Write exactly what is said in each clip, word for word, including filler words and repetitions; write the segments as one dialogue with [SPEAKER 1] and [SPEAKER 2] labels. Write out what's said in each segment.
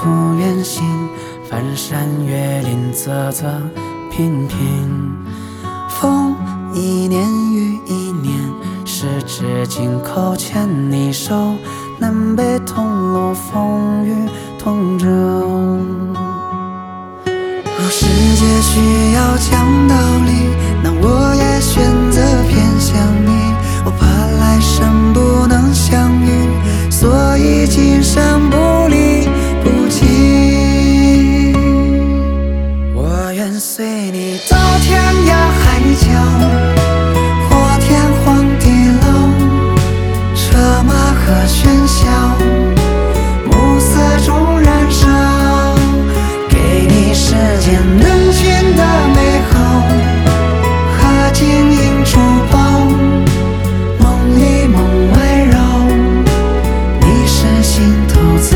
[SPEAKER 1] 土远行，翻山越岭啧啧平平。风一年雨一年，十指紧扣牵你手，南北同路风雨同舟。若世界需要讲道理，那我也选择偏向你。我怕来生不能相遇，所以今生不离不弃。我愿随你到天涯海角，或天荒地老，车马和喧嚣，暮色中燃烧，给你世间能寻的美好和金银珠宝，梦里梦外绕，你是心头草。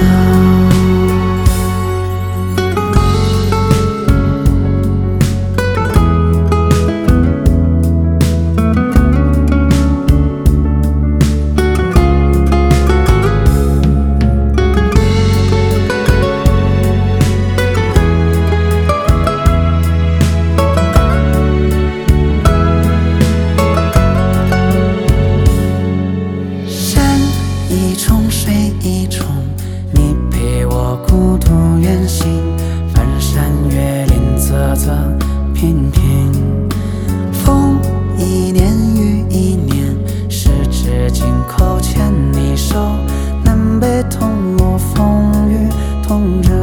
[SPEAKER 1] 一重水一重，你陪我孤独远行，翻山越岭啧啧平平。风一年雨一年，十指紧扣牵你手，南北同路风雨同舟。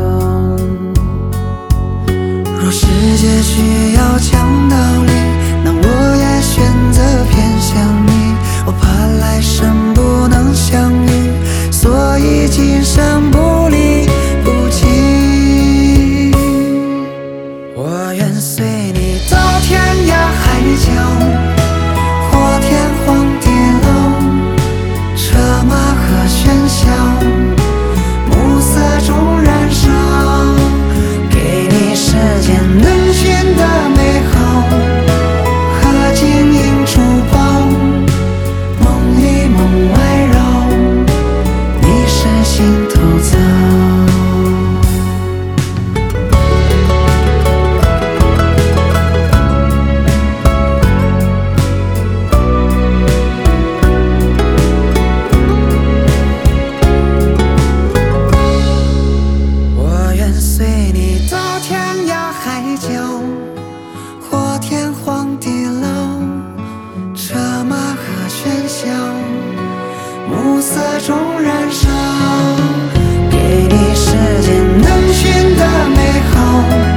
[SPEAKER 1] 若世界需要讲道理，那我也选择偏向你。我怕来生不能相遇，所以今生不离不弃。我愿随你到天涯海角，或天荒地老，车马和喧嚣，暮色中燃烧，给你世间能寻的美好和金银珠宝，梦里梦外绕，你是心头草。我愿随你到天涯海角，或天荒地老，车马和喧嚣，暮色中燃烧，给你世间能寻的美好